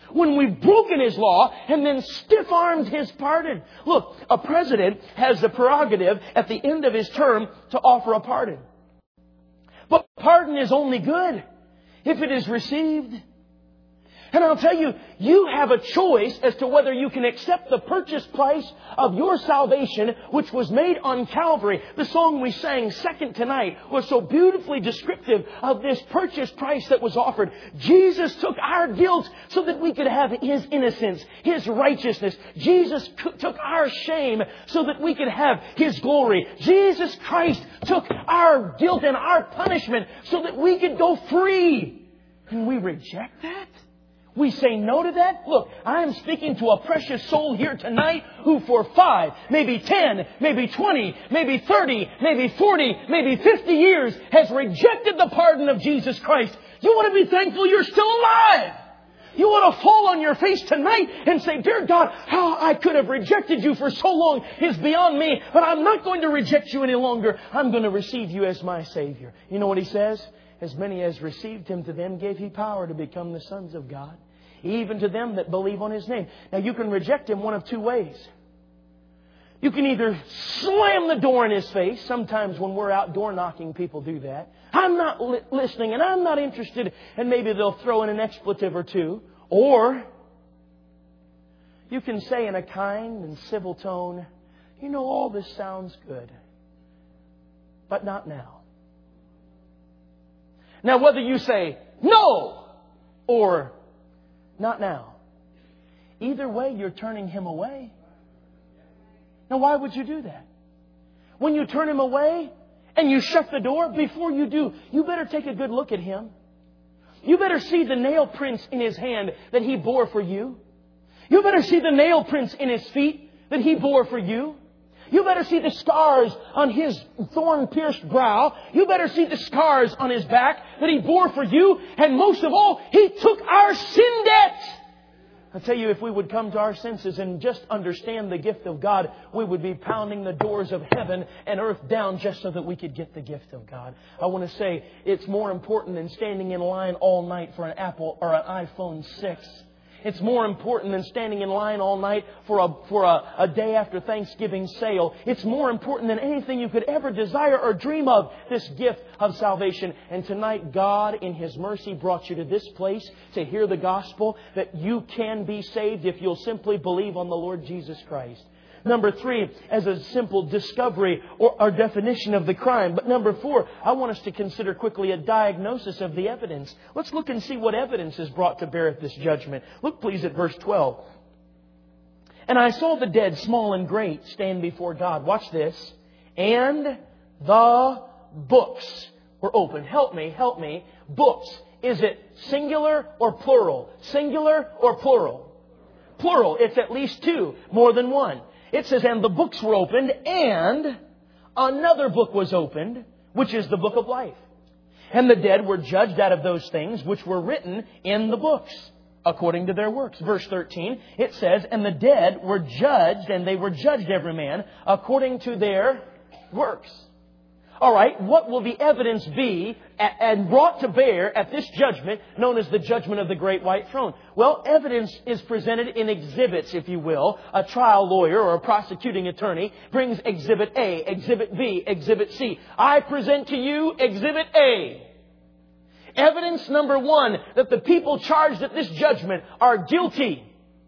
when we've broken His law and then stiff-armed His pardon. Look, a president has the prerogative at the end of his term to offer a pardon. But pardon is only good if it is received. And I'll tell you, you have a choice as to whether you can accept the purchase price of your salvation, which was made on Calvary. The song we sang second tonight was so beautifully descriptive of this purchase price that was offered. Jesus took our guilt so that we could have His innocence, His righteousness. Jesus took our shame so that we could have His glory. Jesus Christ took our guilt and our punishment so that we could go free. And we reject that? We say no to that? Look, I am speaking to a precious soul here tonight who for five, maybe ten, maybe twenty, maybe thirty, maybe forty, maybe fifty years has rejected the pardon of Jesus Christ. You want to be thankful you're still alive. You want to fall on your face tonight and say, "Dear God, how I could have rejected you for so long is beyond me, but I'm not going to reject you any longer. I'm going to receive you as my Savior." You know what He says? As many as received Him, to them gave He power to become the sons of God, even to them that believe on His name. Now, you can reject Him one of two ways. You can either slam the door in His face. Sometimes when we're out door knocking, people do that. I'm not li- listening and I'm not interested. And maybe they'll throw in an expletive or two. Or you can say in a kind and civil tone, "You know, all this sounds good, but not now." Now, whether you say no or not now, either way, you're turning Him away. Now, why would you do that? When you turn Him away and you shut the door, before you do, you better take a good look at Him. You better see the nail prints in His hand that He bore for you. You better see the nail prints in His feet that He bore for you. You better see the scars on His thorn-pierced brow. You better see the scars on His back that He bore for you. And most of all, He took our sin debt. I tell you, if we would come to our senses and just understand the gift of God, we would be pounding the doors of heaven and earth down just so that we could get the gift of God. I want to say it's more important than standing in line all night for an Apple or an iPhone six. It's more important than standing in line all night for a for a, a day after Thanksgiving sale. It's more important than anything you could ever desire or dream of, this gift of salvation. And tonight, God, in His mercy, brought you to this place to hear the gospel that you can be saved if you'll simply believe on the Lord Jesus Christ. Number three, as a simple discovery or, or definition of the crime. But number four, I want us to consider quickly a diagnosis of the evidence. Let's look and see what evidence is brought to bear at this judgment. Look please at verse twelve. "And I saw the dead, small and great, stand before God." Watch this. "And the books were opened." Help me, help me. Books. Is it singular or plural? Singular or plural? Plural. It's at least two, more than one. It says, "And the books were opened, and another book was opened, which is the book of life. And the dead were judged out of those things which were written in the books, according to their works." Verse thirteen, it says, "And the dead were judged, and they were judged every man according to their works." All right, what will the evidence be and brought to bear at this judgment known as the judgment of the great white throne? Well, evidence is presented in exhibits, if you will. A trial lawyer or a prosecuting attorney brings Exhibit A, Exhibit B, Exhibit C. I present to you Exhibit A. Evidence number one, that the people charged at this judgment are guilty.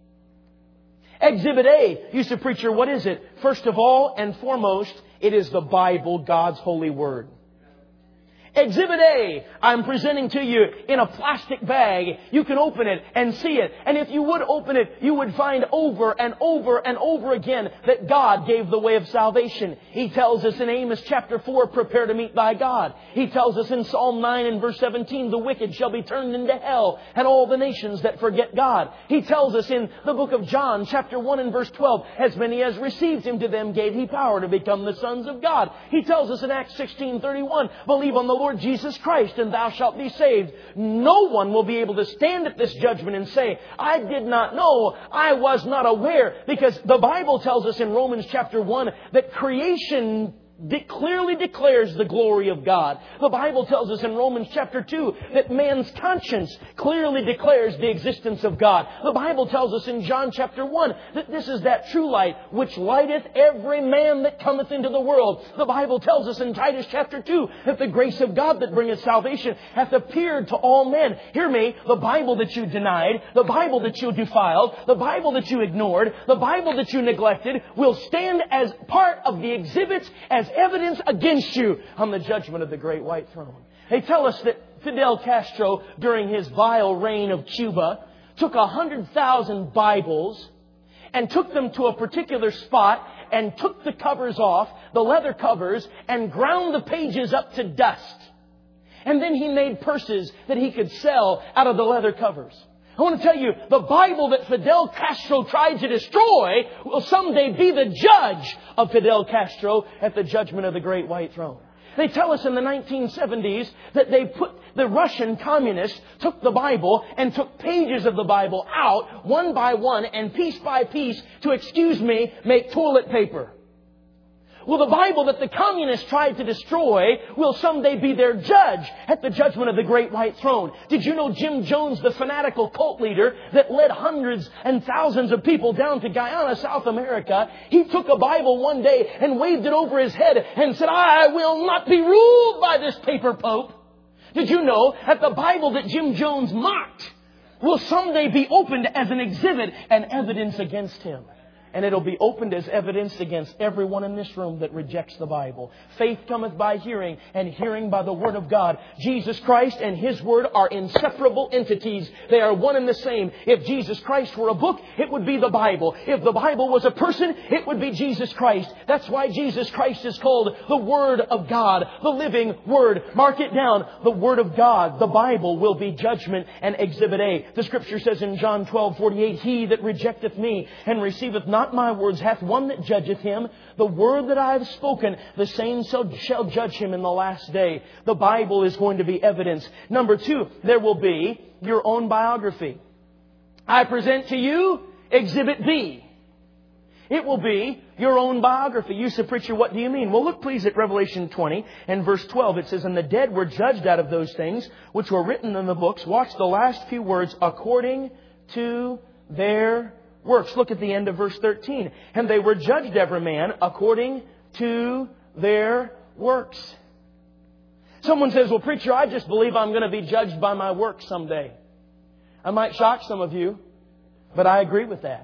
Exhibit A, you say, "Preacher, what is it?" First of all and foremost, it is the Bible, God's holy word. Exhibit A, I'm presenting to you in a plastic bag. You can open it and see it. And if you would open it, you would find over and over and over again that God gave the way of salvation. He tells us in Amos chapter four, "Prepare to meet thy God." He tells us in Psalm nine and verse seventeen, "The wicked shall be turned into hell, and all the nations that forget God." He tells us in the book of John chapter one and verse twelve, "As many as received Him, to them gave He power to become the sons of God." He tells us in Acts sixteen thirty-one, "Believe on the Lord Jesus Christ, and thou shalt be saved." No one will be able to stand at this judgment and say, "I did not know, I was not aware," because the Bible tells us in Romans chapter one that creation de- clearly declares the glory of God. The Bible tells us in Romans chapter two that man's conscience clearly declares the existence of God. The Bible tells us in John chapter one that this is that true light which lighteth every man that cometh into the world. The Bible tells us in Titus chapter two that the grace of God that bringeth salvation hath appeared to all men. Hear me, the Bible that you denied, the Bible that you defiled, the Bible that you ignored, the Bible that you neglected will stand as part of the exhibits as evidence against you on the judgment of the great white throne. They tell us that Fidel Castro, during his vile reign of Cuba, took a hundred thousand Bibles and took them to a particular spot and took the covers off, the leather covers, and ground the pages up to dust. And then he made purses that he could sell out of the leather covers. I want to tell you, the Bible that Fidel Castro tried to destroy will someday be the judge of Fidel Castro at the judgment of the great white throne. They tell us in the nineteen seventies that they put, the Russian communists took the Bible and took pages of the Bible out one by one and piece by piece to, excuse me, make toilet paper. Well, the Bible that the communists tried to destroy will someday be their judge at the judgment of the great white throne. Did you know Jim Jones, the fanatical cult leader that led hundreds and thousands of people down to Guyana, South America, he took a Bible one day and waved it over his head and said, "I will not be ruled by this paper pope." Did you know that the Bible that Jim Jones mocked will someday be opened as an exhibit and evidence against him? And it'll be opened as evidence against everyone in this room that rejects the Bible. Faith cometh by hearing, and hearing by the Word of God. Jesus Christ and His Word are inseparable entities. They are one and the same. If Jesus Christ were a book, it would be the Bible. If the Bible was a person, it would be Jesus Christ. That's why Jesus Christ is called the Word of God, the living Word. Mark it down. The Word of God, the Bible, will be judgment and exhibit A. The Scripture says in John twelve forty-eight, "He that rejecteth me and receiveth not Not my words hath one that judgeth him. The word that I have spoken, the same shall judge him in the last day." The Bible is going to be evidence. Number two, there will be your own biography. I present to you Exhibit B. It will be your own biography. You say, "Preacher, what do you mean?" Well, look please at Revelation twenty and verse twelve. It says, "And the dead were judged out of those things which were written in the books." Watch the last few words. "According to their works." Look at the end of verse thirteen. "And they were judged every man according to their works." Someone says, "Well, preacher, I just believe I'm going to be judged by my works someday." I might shock some of you, but I agree with that.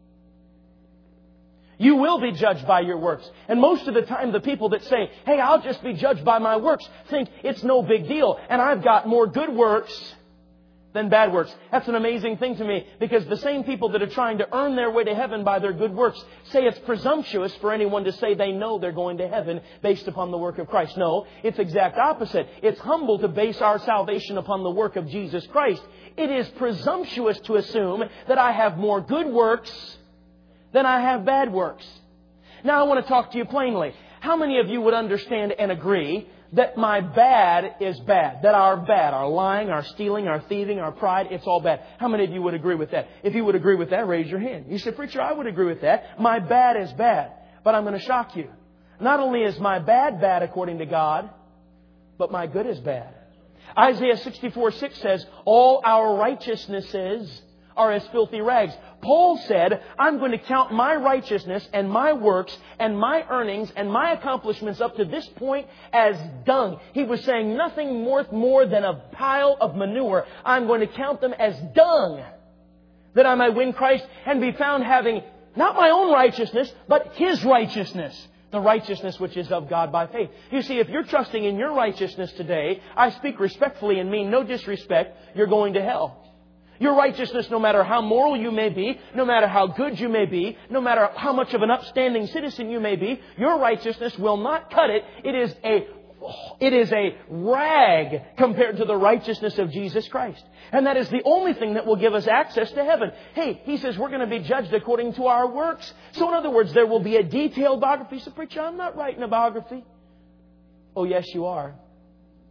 You will be judged by your works. And most of the time, the people that say, "Hey, I'll just be judged by my works," think it's no big deal. And I've got more good works than bad works. That's an amazing thing to me, because the same people that are trying to earn their way to heaven by their good works say it's presumptuous for anyone to say they know they're going to heaven based upon the work of Christ. No, it's exact opposite. It's humble to base our salvation upon the work of Jesus Christ. It is presumptuous to assume that I have more good works than I have bad works. Now I want to talk to you plainly. How many of you would understand and agree that my bad is bad? That our bad, our lying, our stealing, our thieving, our pride, it's all bad. How many of you would agree with that? If you would agree with that, raise your hand. You say, "Preacher, I would agree with that. My bad is bad." But I'm going to shock you. Not only is my bad bad according to God, but my good is bad. Isaiah sixty-four six says, "All our righteousnesses are as filthy rags." Paul said, "I'm going to count my righteousness and my works and my earnings and my accomplishments up to this point as dung." He was saying nothing worth more than a pile of manure. I'm going to count them as dung, that I might win Christ and be found having not my own righteousness, but His righteousness. The righteousness which is of God by faith. You see, if you're trusting in your righteousness today, I speak respectfully and mean no disrespect, you're going to hell. Your righteousness, no matter how moral you may be, no matter how good you may be, no matter how much of an upstanding citizen you may be, your righteousness will not cut it. It is a, it is a rag compared to the righteousness of Jesus Christ. And that is the only thing that will give us access to heaven. Hey, He says we're going to be judged according to our works. So in other words, there will be a detailed biography. So, "Preacher, I'm not writing a biography." Oh, yes, you are.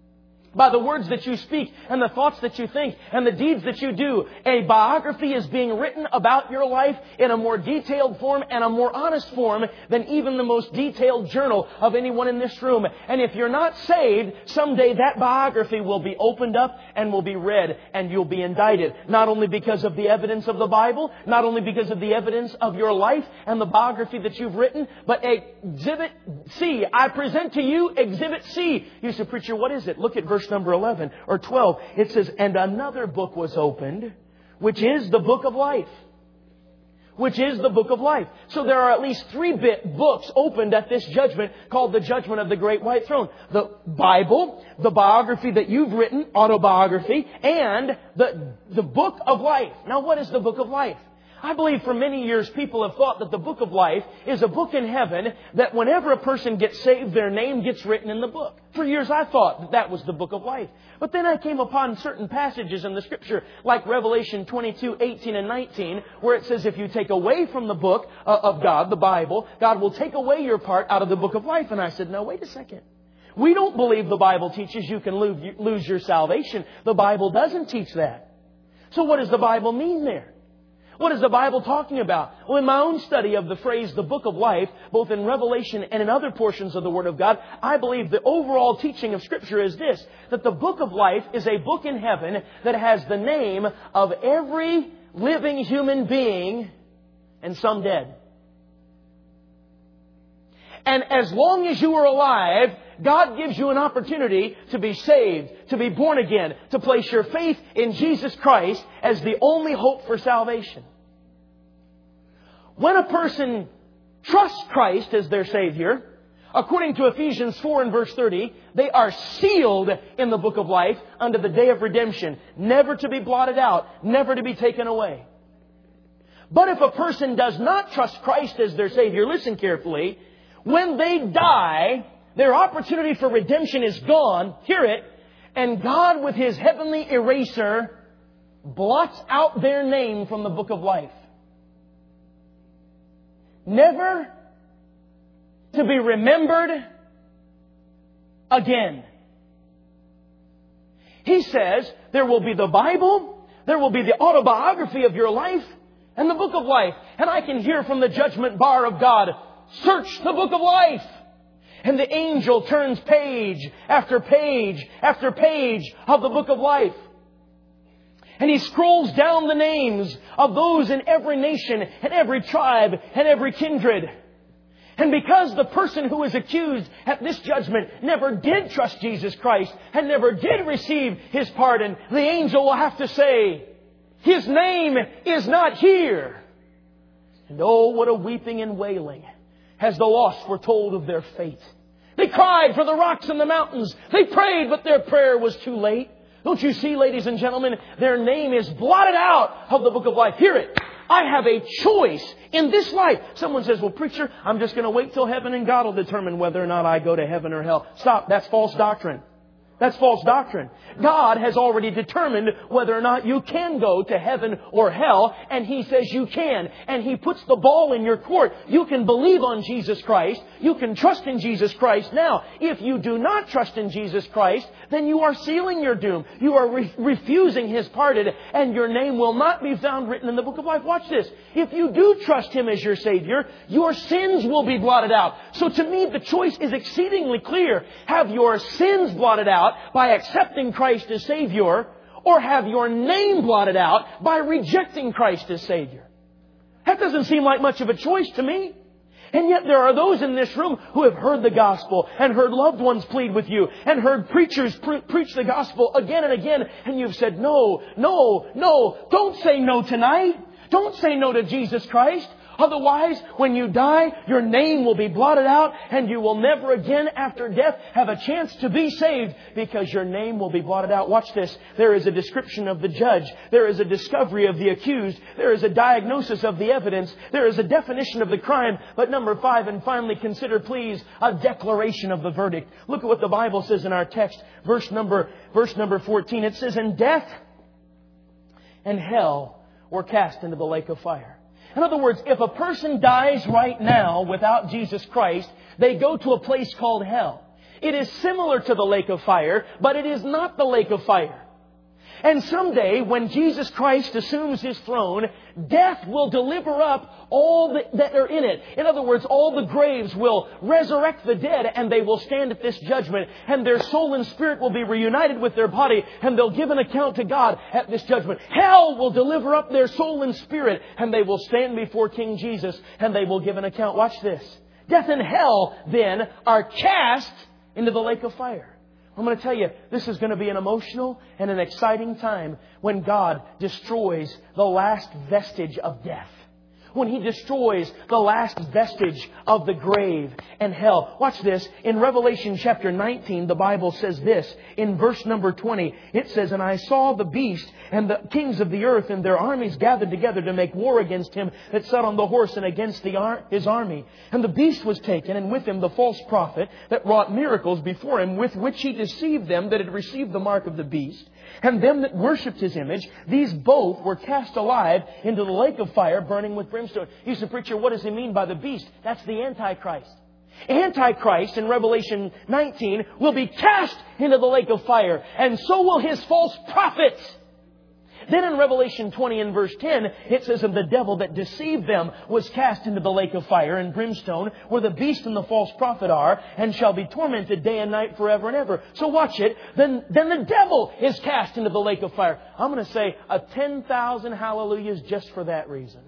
by the words that you speak and the thoughts that you think and the deeds that you do. A biography is being written about your life in a more detailed form and a more honest form than even the most detailed journal of anyone in this room. And if you're not saved, someday that biography will be opened up and will be read, and you'll be indicted. Not only because of the evidence of the Bible, not only because of the evidence of your life and the biography that you've written, but Exhibit C. I present to you Exhibit C. You say, preacher, what is it? Look at verse number eleven or twelve. It says, and another book was opened, which is the book of life. Which is the book of life. So there are at least three bit books opened at this judgment called the judgment of the great white throne. The Bible, the biography that you've written, autobiography, and the, the book of life. Now, what is the book of life? I believe for many years people have thought that the book of life is a book in heaven that whenever a person gets saved, their name gets written in the book. For years I thought that that was the book of life. But then I came upon certain passages in the Scripture like Revelation twenty-two, eighteen and nineteen, where it says if you take away from the book of God, the Bible, God will take away your part out of the book of life. And I said, no, wait a second. We don't believe the Bible teaches you can lose your salvation. The Bible doesn't teach that. So what does the Bible mean there? What is the Bible talking about? Well, in my own study of the phrase, the book of life, both in Revelation and in other portions of the Word of God, I believe the overall teaching of Scripture is this, that the book of life is a book in heaven that has the name of every living human being and some dead. And as long as you are alive, God gives you an opportunity to be saved, to be born again, to place your faith in Jesus Christ as the only hope for salvation. When a person trusts Christ as their Savior, according to Ephesians four and verse thirty, they are sealed in the book of life unto the day of redemption, never to be blotted out, never to be taken away. But if a person does not trust Christ as their Savior, listen carefully, when they die, their opportunity for redemption is gone, hear it, and God with His heavenly eraser blots out their name from the book of life. Never to be remembered again. He says there will be the Bible, there will be the autobiography of your life, and the book of life. And I can hear from the judgment bar of God, search the book of life. And the angel turns page after page after page of the book of life. And he scrolls down the names of those in every nation and every tribe and every kindred. And because the person who is accused at this judgment never did trust Jesus Christ and never did receive His pardon, the angel will have to say, his name is not here. And oh, what a weeping and wailing as the lost were told of their fate. They cried for the rocks and the mountains. They prayed, but their prayer was too late. Don't you see, ladies and gentlemen, their name is blotted out of the book of life. Hear it. I have a choice in this life. Someone says, well, preacher, I'm just going to wait till heaven and God will determine whether or not I go to heaven or hell. Stop. That's false doctrine. That's false doctrine. God has already determined whether or not you can go to heaven or hell, and He says you can. And He puts the ball in your court. You can believe on Jesus Christ. You can trust in Jesus Christ now. If you do not trust in Jesus Christ, then you are sealing your doom. You are re- refusing His pardon, and your name will not be found written in the book of life. Watch this. If you do trust Him as your Savior, your sins will be blotted out. So to me, the choice is exceedingly clear. Have your sins blotted out by accepting Christ as Savior, or have your name blotted out by rejecting Christ as Savior. That doesn't seem like much of a choice to me. And yet there are those in this room who have heard the gospel and heard loved ones plead with you and heard preachers pre- preach the gospel again and again. And you've said, no, no, no, don't say no tonight. Don't say no to Jesus Christ. Otherwise, when you die, your name will be blotted out and you will never again after death have a chance to be saved because your name will be blotted out. Watch this. There is a description of the judge. There is a discovery of the accused. There is a diagnosis of the evidence. There is a definition of the crime. But number five, and finally, consider please a declaration of the verdict. Look at what the Bible says in our text. Verse number, verse number fourteen. It says, and death and hell were cast into the lake of fire. In other words, if a person dies right now without Jesus Christ, they go to a place called hell. It is similar to the lake of fire, but it is not the lake of fire. And someday, when Jesus Christ assumes His throne, death will deliver up all that are in it. In other words, all the graves will resurrect the dead, and they will stand at this judgment. And their soul and spirit will be reunited with their body, and they'll give an account to God at this judgment. Hell will deliver up their soul and spirit, and they will stand before King Jesus, and they will give an account. Watch this. Death and hell, then, are cast into the lake of fire. I'm going to tell you, this is going to be an emotional and an exciting time when God destroys the last vestige of death. When He destroys the last vestige of the grave and hell. Watch this. In Revelation chapter nineteen, the Bible says this. In verse number twenty, it says, "And I saw the beast and the kings of the earth and their armies gathered together to make war against him that sat on the horse and against the ar- his army. And the beast was taken, and with him the false prophet that wrought miracles before him, with which he deceived them that had received the mark of the beast, and them that worshipped his image. These both were cast alive into the lake of fire, burning with brimstone." You say, "Preacher, what does he mean by the beast?" That's the Antichrist. Antichrist in Revelation nineteen will be cast into the lake of fire, and so will his false prophets. Then in Revelation twenty and verse ten, it says, "And the devil that deceived them was cast into the lake of fire and brimstone, where the beast and the false prophet are, and shall be tormented day and night forever and ever." So watch it. Then, then the devil is cast into the lake of fire. I'm going to say a ten thousand hallelujahs just for that reason.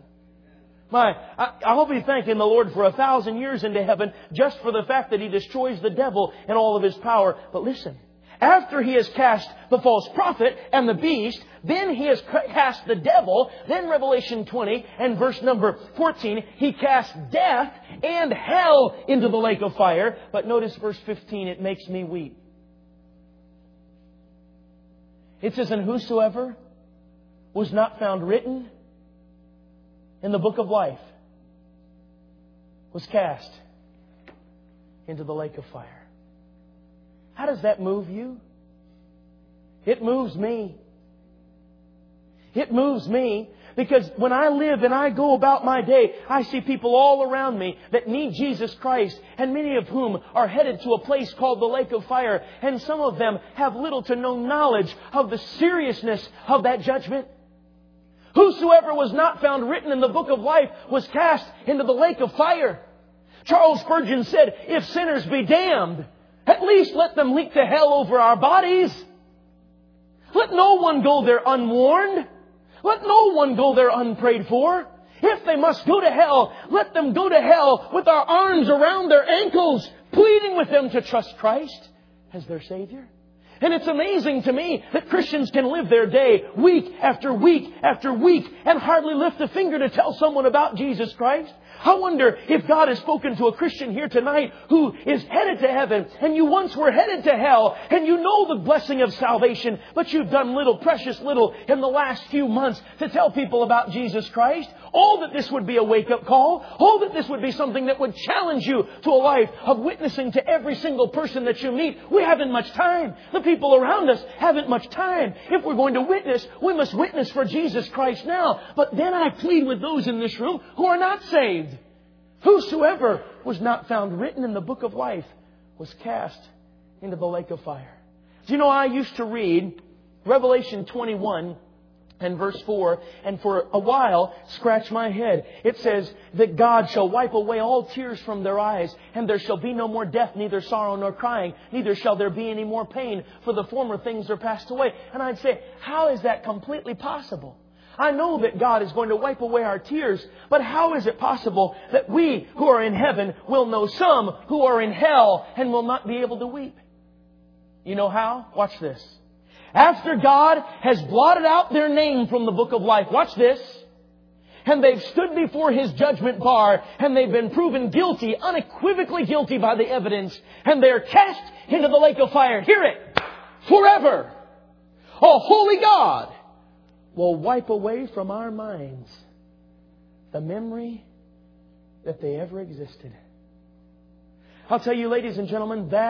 My, I, I'll be thanking the Lord for a thousand years into heaven just for the fact that He destroys the devil and all of his power. But listen, after He has cast the false prophet and the beast, then He has cast the devil. Then Revelation twenty and verse number fourteen, He casts death and hell into the lake of fire. But notice verse fifteen, it makes me weep. It says, "And whosoever was not found written in the book of life was cast into the lake of fire." How does that move you? It moves me. It moves me because when I live and I go about my day, I see people all around me that need Jesus Christ, and many of whom are headed to a place called the lake of fire. And some of them have little to no knowledge of the seriousness of that judgment. Whosoever was not found written in the book of life was cast into the lake of fire. Charles Spurgeon said, "If sinners be damned, at least let them leak to hell over our bodies. Let no one go there unwarned. Let no one go there unprayed for. If they must go to hell, let them go to hell with our arms around their ankles, pleading with them to trust Christ as their Savior." And it's amazing to me that Christians can live their day week after week after week and hardly lift a finger to tell someone about Jesus Christ. I wonder if God has spoken to a Christian here tonight who is headed to heaven, and you once were headed to hell, and you know the blessing of salvation, but you've done little, precious little in the last few months to tell people about Jesus Christ. Oh, that this would be a wake-up call. Oh, that this would be something that would challenge you to a life of witnessing to every single person that you meet. We haven't much time. The people around us haven't much time. If we're going to witness, we must witness for Jesus Christ now. But then I plead with those in this room who are not saved. Whosoever was not found written in the book of life was cast into the lake of fire. Do you know, I used to read Revelation twenty-one and verse four, and for a while scratch my head. It says that God shall wipe away all tears from their eyes, and there shall be no more death, neither sorrow nor crying, neither shall there be any more pain, for the former things are passed away. And I'd say, how is that completely possible? I know that God is going to wipe away our tears, but how is it possible that we who are in heaven will know some who are in hell and will not be able to weep? You know how? Watch this. After God has blotted out their name from the book of life, watch this, and they've stood before His judgment bar, and they've been proven guilty, unequivocally guilty by the evidence, and they're cast into the lake of fire. Hear it! Forever! A holy God will wipe away from our minds the memory that they ever existed. I'll tell you, ladies and gentlemen, that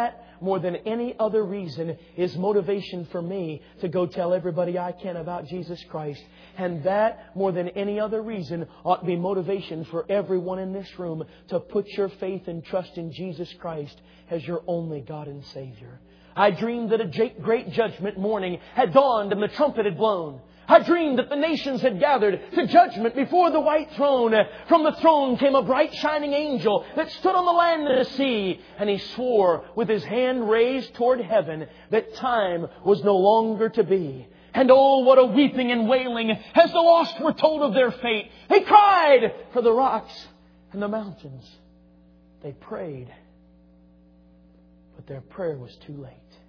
more than any other reason, is motivation for me to go tell everybody I can about Jesus Christ. And that, more than any other reason, ought to be motivation for everyone in this room to put your faith and trust in Jesus Christ as your only God and Savior. I dreamed that a great judgment morning had dawned and the trumpet had blown. I dreamed that the nations had gathered to judgment before the white throne. From the throne came a bright shining angel that stood on the land and the sea. And he swore with his hand raised toward heaven that time was no longer to be. And oh, what a weeping and wailing as the lost were told of their fate. They cried for the rocks and the mountains. They prayed, but their prayer was too late.